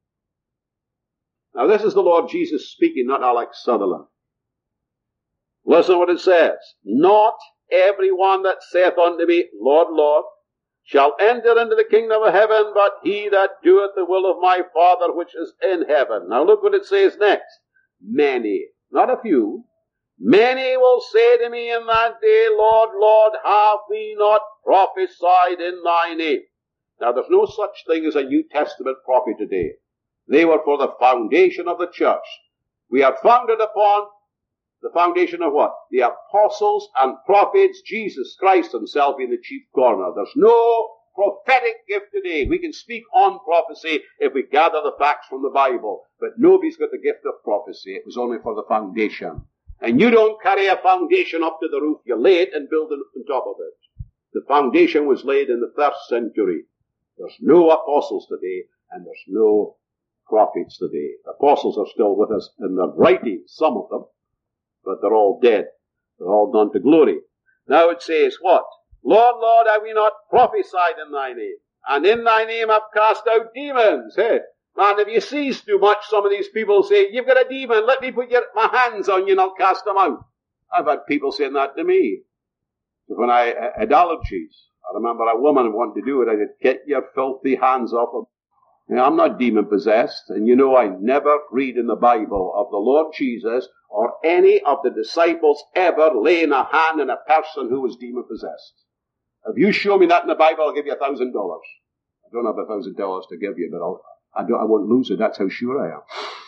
Now this is the Lord Jesus speaking, not Alex Sutherland. Listen what it says. Not everyone that saith unto me, Lord, Lord, shall enter into the kingdom of heaven, but he that doeth the will of my Father which is in heaven. Now look what it says next. Many, not a few, many will say to me in that day, Lord, Lord, have we not prophesied in thy name? Now there's no such thing as a New Testament prophet today. They were for the foundation of the church. We are founded upon the foundation of what? The apostles and prophets, Jesus Christ himself being the chief corner. There's no prophetic gift today. We can speak on prophecy if we gather the facts from the Bible. But nobody's got the gift of prophecy. It was only for the foundation. And you don't carry a foundation up to the roof. You lay it and build it on top of it. The foundation was laid in the first century. There's no apostles today, and there's no prophets today. The apostles are still with us in their writings, some of them, but they're all dead. They're all gone to glory. Now it says what? Lord, Lord, have we not prophesied in thy name? And in thy name have cast out demons. Hey, man, if you seize too much, some of these people say, you've got a demon, let me put your, my hands on you and I'll cast them out. I've had people saying that to me. When I had allergies, I remember a woman wanted to do it. I said, get your filthy hands off of me. Now, I'm not demon possessed. And you know, I never read in the Bible of the Lord Jesus or any of the disciples ever laying a hand on a person who was demon possessed. If you show me that in the Bible, I'll give you a thousand dollars. I don't have a thousand dollars to give you, but I'll, I, don't, I won't lose it. That's how sure I am.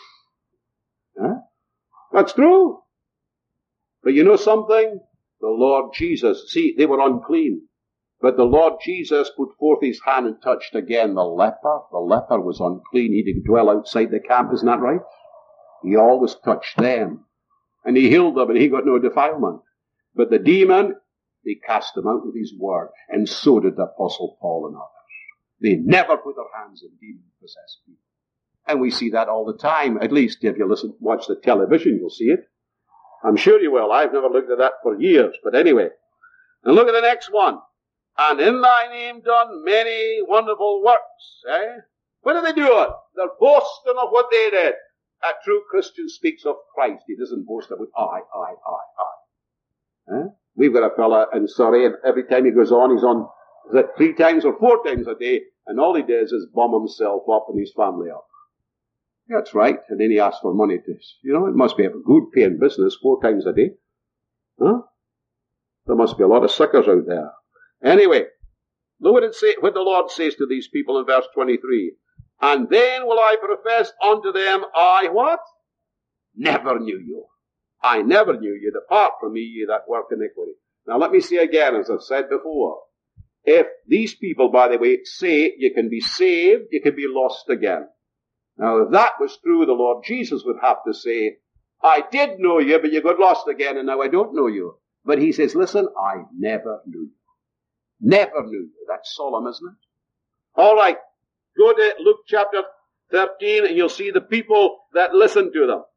Huh? That's true. But you know something? The Lord Jesus, see, they were unclean. But the Lord Jesus put forth his hand and touched again the leper. The leper was unclean. He didn't dwell outside the camp, isn't that right? He always touched them. And he healed them and he got no defilement. But the demon, he cast them out with his word. And so did the Apostle Paul and others. They never put their hands on demon-possessed people. And we see that all the time. At least if you listen, watch the television, you'll see it. I'm sure you will. I've never looked at that for years. But anyway. And look at the next one. And in thy name done many wonderful works. Eh? What are they doing? They're boasting of what they did. A true Christian speaks of Christ. He doesn't boast about I, I, I, I. Eh? We've got a fella in Surrey, and every time he goes on, he's on is it three times or four times a day, and all he does is bum himself up and his family up. That's right. And then he asks for money to, you know, it must be a good paying business four times a day. Huh? There must be a lot of suckers out there. Anyway, look what it say, what the Lord says to these people in verse twenty-three. And then will I profess unto them, I what? Never knew you. I never knew you. Depart from me, ye that work iniquity. Now let me say again, as I've said before, if these people, by the way, say you can be saved, you can be lost again. Now if that was true, the Lord Jesus would have to say, I did know you, but you got lost again, and now I don't know you. But he says, listen, I never knew you. Never knew you. That's solemn, isn't it? All right. Go to Luke chapter thirteen and you'll see the people that listened to them.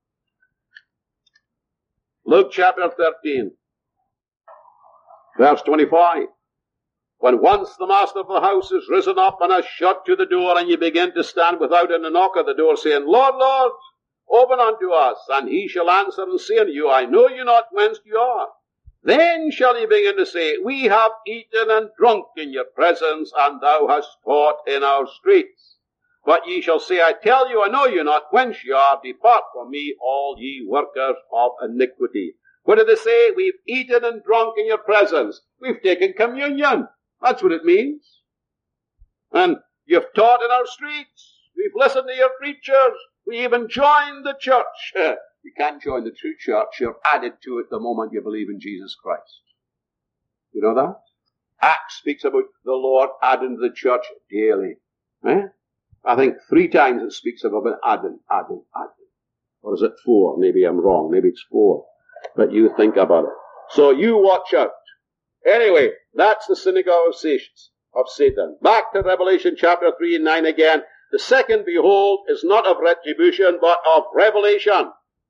Luke chapter thirteen. Verse twenty-five. When once the master of the house is risen up and has shut to the door, and you begin to stand without and knock at the door, saying, Lord, Lord, open unto us. And he shall answer and say unto you, I know you not whence you are. Then shall he begin to say, we have eaten and drunk in your presence, and thou hast taught in our streets. But ye shall say, I tell you, I know you not whence you are. Depart from me, all ye workers of iniquity. What did they say? We've eaten and drunk in your presence. We've taken communion. That's what it means. And you've taught in our streets. We've listened to your preachers. We even joined the church. You can't join the true church. You're added to it the moment you believe in Jesus Christ. You know that? Acts speaks about the Lord adding to the church daily. Eh? I think three times it speaks about adding, adding, adding. Or is it four? Maybe I'm wrong. Maybe it's four. But you think about it. So you watch out. Anyway, that's the synagogue of Satan. Back to Revelation chapter three and nine again. The second behold is not of retribution, but of revelation.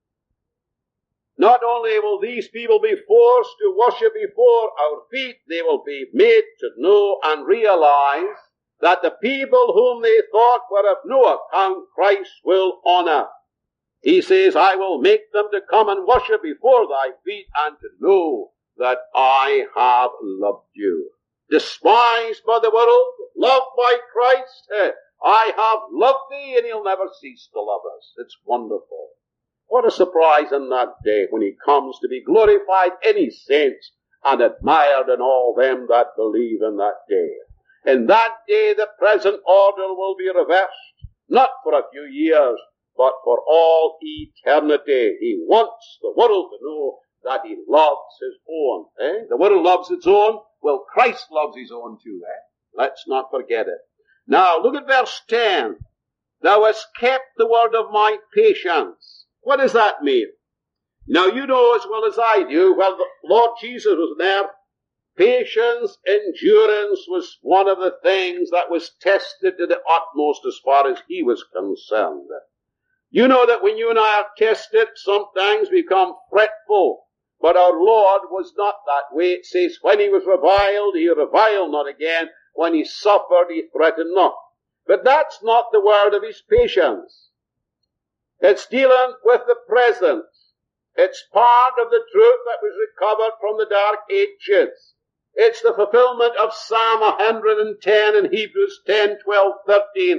Not only will these people be forced to worship before our feet, they will be made to know and realize that the people whom they thought were of no account, Christ will honor. He says, I will make them to come and worship before thy feet and to know that I have loved you. Despised by the world, loved by Christ, I have loved thee, and he'll never cease to love us. It's wonderful. What a surprise in that day when he comes to be glorified in his saints and admired in all them that believe in that day. In that day the present order will be reversed, not for a few years, but for all eternity. He wants the world to know that he loves his own. Eh? The world loves its own. Well, Christ loves his own too. Eh? Let's not forget it. Now, look at verse ten. Thou hast kept the word of my patience. What does that mean? Now, you know as well as I do, well, the Lord Jesus was there. Patience, endurance was one of the things that was tested to the utmost as far as he was concerned. You know that when you and I are tested, sometimes we become fretful. But our Lord was not that way. It says, when he was reviled, he reviled not again. When he suffered, he threatened not. But that's not the word of his patience. It's dealing with the present. It's part of the truth that was recovered from the dark ages. It's the fulfillment of Psalm one hundred ten and Hebrews ten, twelve, thirteen.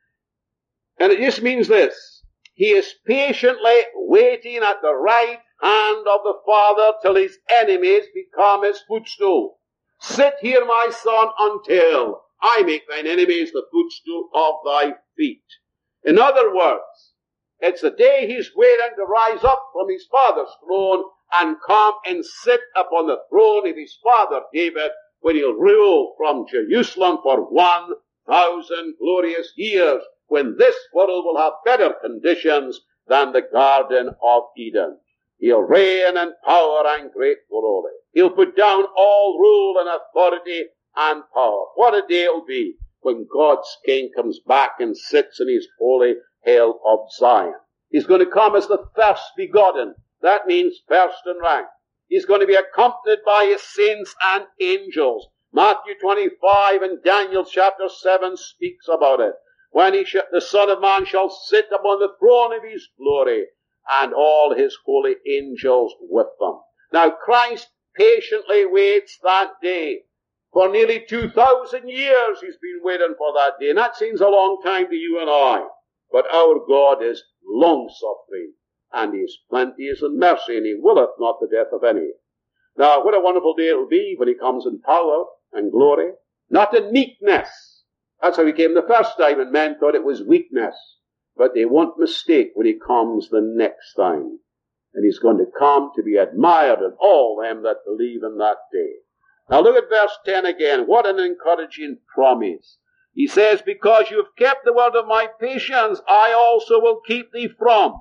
And it just means this. He is patiently waiting at the right hand of the Father till his enemies become his footstool. Sit here, my son, until I make thine enemies the footstool of thy feet. In other words, it's the day he's waiting to rise up from his father's throne and come and sit upon the throne of his father David, when he'll rule from Jerusalem for one thousand glorious years, when this world will have better conditions than the Garden of Eden. He'll reign in power and great glory. He'll put down all rule and authority and power. What a day it'll be when God's King comes back and sits in his holy hill of Zion. He's going to come as the first begotten. That means first in rank. He's going to be accompanied by his saints and angels. Matthew twenty-five and Daniel chapter seven speaks about it. When he sh- the Son of Man shall sit upon the throne of his glory, and all his holy angels with them. Now Christ patiently waits that day. For nearly two thousand years he's been waiting for that day. And that seems a long time to you and I. But our God is long-suffering, and he is plenteous in mercy, and he willeth not the death of any. Now, what a wonderful day it will be when he comes in power and glory. Not in meekness. That's how he came the first time, and men thought it was weakness. But they won't mistake when he comes the next time. And he's going to come to be admired of all them that believe in that day. Now look at verse ten again. What an encouraging promise. He says, because you have kept the word of my patience, I also will keep thee from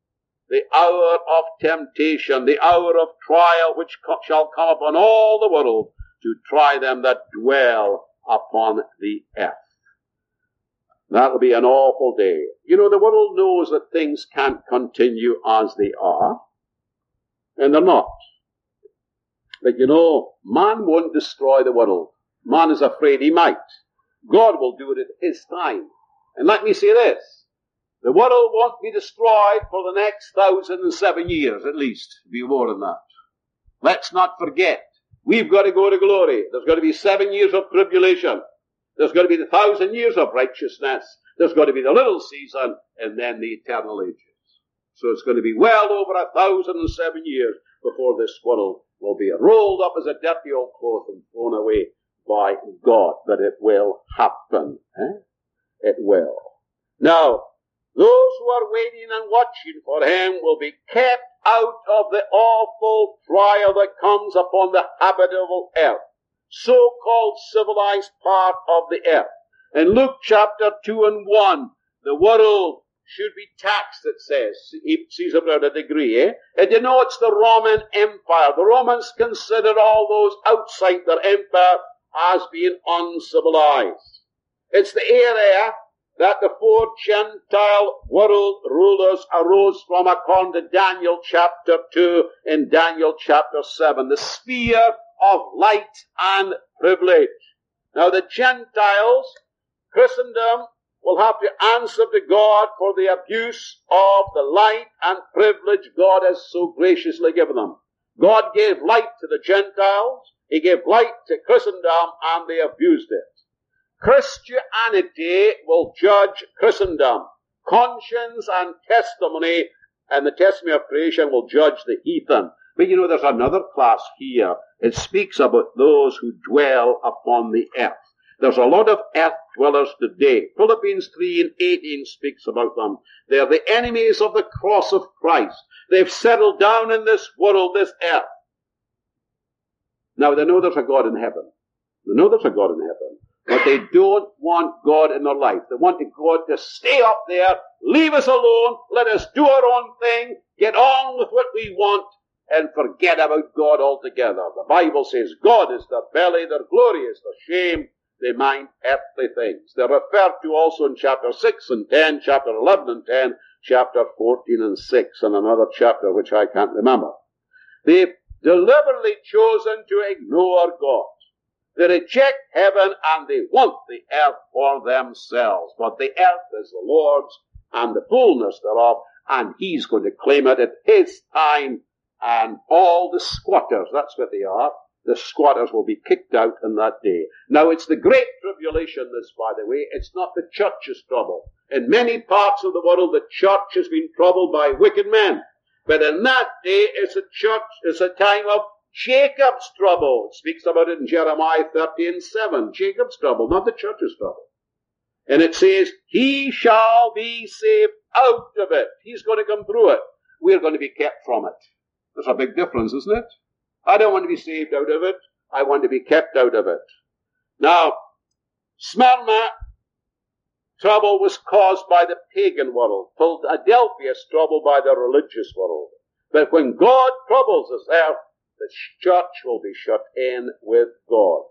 the hour of temptation, the hour of trial, which co- shall come upon all the world to try them that dwell upon the earth. That'll be an awful day. You know, the world knows that things can't continue as they are, and they're not. But you know, man won't destroy the world. Man is afraid he might. God will do it at his time. And let me say this. The world won't be destroyed for the next thousand and seven years, at least. Be more than that. Let's not forget. We've got to go to glory. There's got to be seven years of tribulation. There's got to be the thousand years of righteousness. There's got to be the little season, and then the eternal ages. So it's going to be well over a thousand and seven years before this world will be rolled up as a dirty old cloth and thrown away by God. But it will happen. Eh? It will. Now, those who are waiting and watching for him will be kept out of the awful trial that comes upon the habitable earth, so-called civilized part of the earth. In Luke chapter two and one, the world should be taxed, it says. He sees about a degree, eh? It denotes the Roman Empire. The Romans considered all those outside their empire as being uncivilized. It's the area that the four Gentile world rulers arose from, according to Daniel chapter two and Daniel chapter seven. The sphere of light and privilege. Now the Gentiles, Christendom, will have to answer to God for the abuse of the light and privilege God has so graciously given them. God gave light to the Gentiles, he gave light to Christendom, and they abused it. Christianity will judge Christendom. Conscience and testimony and the testimony of creation will judge the heathen. But you know, there's another class here. It speaks about those who dwell upon the earth. There's a lot of earth dwellers today. Philippians three and eighteen speaks about them. They're the enemies of the cross of Christ. They've settled down in this world, this earth. Now, they know there's a God in heaven. They know there's a God in heaven. But they don't want God in their life. They want God to stay up there, leave us alone, let us do our own thing, get on with what we want, and forget about God altogether. The Bible says God is their belly, their glory is their shame. They mind earthly things. They're referred to also in chapter six and ten, chapter eleven and ten, chapter fourteen and six, and another chapter which I can't remember. They deliberately chosen to ignore God. They reject heaven and they want the earth for themselves. But the earth is the Lord's and the fullness thereof, and He's going to claim it at His time, and all the squatters, that's what they are, the squatters will be kicked out in that day. Now it's the great tribulation, this, by the way. It's not the church's trouble. In many parts of the world, the church has been troubled by wicked men. But in that day, it's a church, it's a time of Jacob's trouble. It speaks about it in Jeremiah thirteen seven. Jacob's trouble, not the church's trouble. And it says, he shall be saved out of it. He's going to come through it. We're going to be kept from it. There's a big difference, isn't it? I don't want to be saved out of it. I want to be kept out of it. Now, Smyrna trouble was caused by the pagan world. Philadelphia's trouble by the religious world. But when God troubles us there, the church will be shut in with God.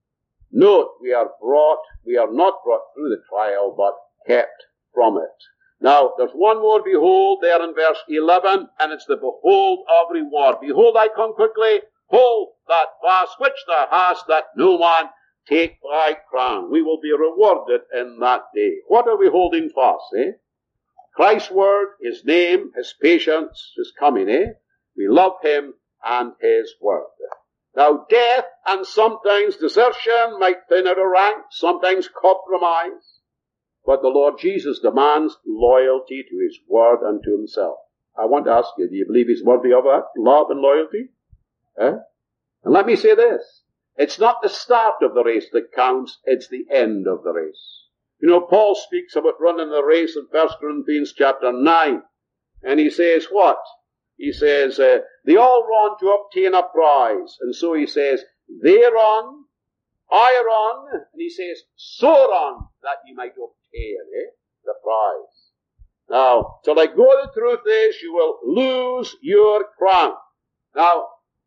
Note, we are brought, we are not brought through the trial, but kept from it. Now, there's one more behold there in verse eleven, and it's the behold of reward. Behold, I come quickly, hold that fast which thou hast, that no man take thy crown. We will be rewarded in that day. What are we holding fast, eh? Christ's word, His name, His patience, His coming, eh? We love Him and His word. Now, death and sometimes desertion might thin out a rank, sometimes compromise. But the Lord Jesus demands loyalty to His word and to Himself. I want to ask you, do you believe He's worthy of that? Love and loyalty? Eh? And let me say this. It's not the start of the race that counts, it's the end of the race. You know, Paul speaks about running the race in First Corinthians chapter nine. And he says what? He says, uh, they all run to obtain a prize. And so he says, they run, I run, and he says, so run, that you might obtain eh, the prize. Now, till I go, the truth is, you will lose your crown. Now,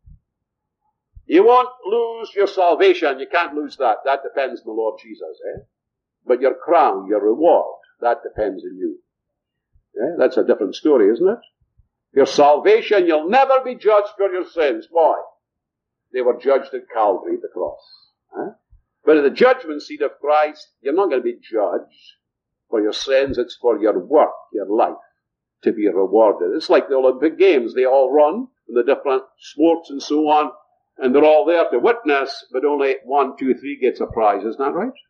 you won't lose your salvation. You can't lose that. That depends on the Lord Jesus. Eh? But your crown, your reward, that depends on you. Eh? That's a different story, isn't it? Your salvation, you'll never be judged for your sins. Why? They were judged at Calvary, the cross. Eh? But at the judgment seat of Christ, you're not going to be judged for your sins. It's for your work, your life, to be rewarded. It's like the Olympic Games. They all run in the different sports and so on. And they're all there to witness, but only one, two, three gets a prize. Isn't that right?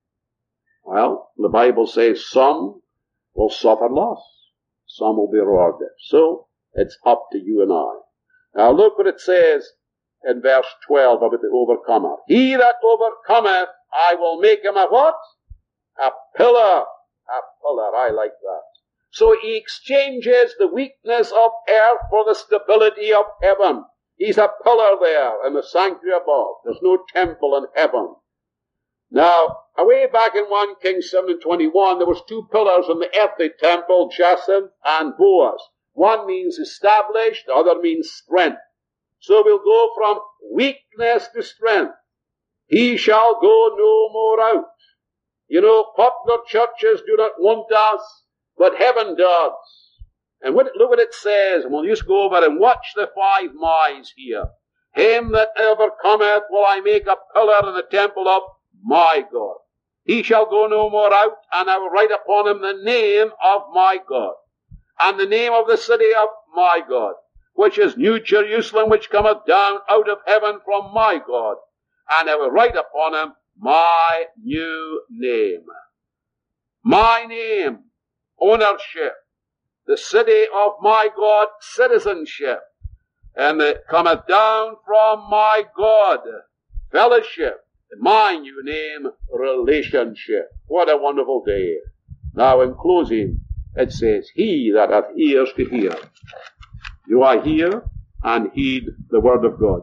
Well, the Bible says some will suffer loss. Some will be rewarded. So, it's up to you and I. Now look what it says in verse twelve about the overcomer. He that overcometh, I will make him a what? A pillar. A pillar. I like that. So he exchanges the weakness of earth for the stability of heaven. He's a pillar there in the sanctuary above. There's no temple in heaven. Now, away back in First Kings seven twenty-one, there was two pillars in the earthly temple, Jacinth and Boaz. One means established, the other means strength. So we'll go from weakness to strength. He shall go no more out. You know, popular churches do not want us, but heaven does. And what, look what it says, and we'll just go over and watch the five my's here. Him that overcometh will I make a pillar in the temple of my God. He shall go no more out, and I will write upon him the name of my God, and the name of the city of my God, which is New Jerusalem, which cometh down out of heaven from my God, and I will write upon him my new name. My name, ownership, the city of my God, citizenship, and it cometh down from my God, fellowship, and my new name, relationship. What a wonderful day. Now in closing, it says, he that hath ears to hear. Do I hear and heed the word of God?